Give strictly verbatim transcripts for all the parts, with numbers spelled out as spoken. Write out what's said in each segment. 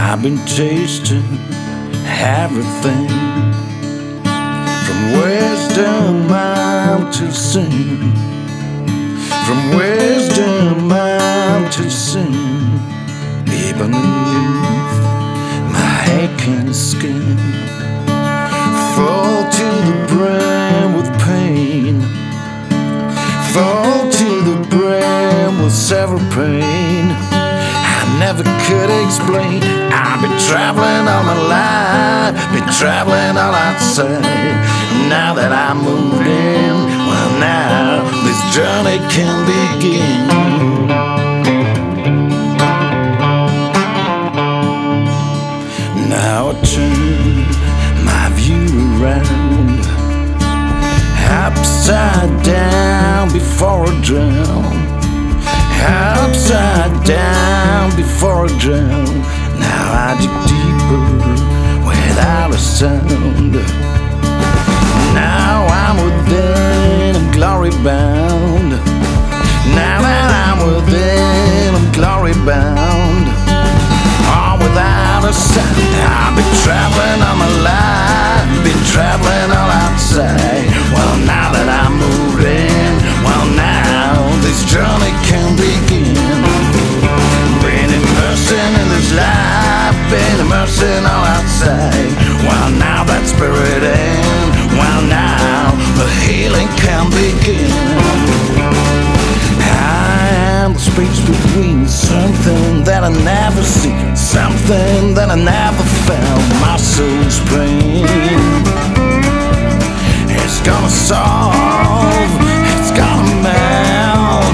I've been tasting everything, from wisdom out to sin, from wisdom out to sin, even beneath my aching skin, full to the brim with pain, full to the brim with several pain. I never could explain. I've been traveling all my life, been traveling all outside. Now that I moved in, well now this journey can begin. Now I turn my view around, upside down before I drown, upside down before I drown. Now I dig deeper without a sound. Now I'm within, I'm glory bound. Now that I'm within, I'm glory bound. All without a sound. I've been traveling all my life, been traveling all outside. Well, now that I'm moved in, well now this journey can begin. Been immersing in this life, been immersing all outside. Well, now that spirit in, well now the healing can begin. I am the space between something that I never see, something that I never felt. My soul's pain, it's gonna solve, it's gonna melt.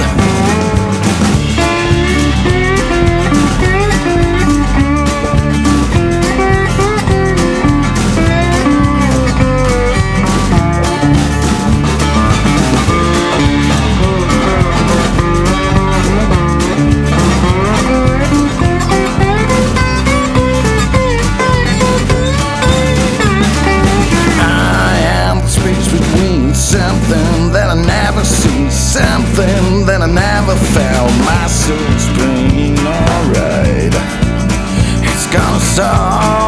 Something that I never seen, something that I never felt. My soul's pain, alright, it's gonna solve.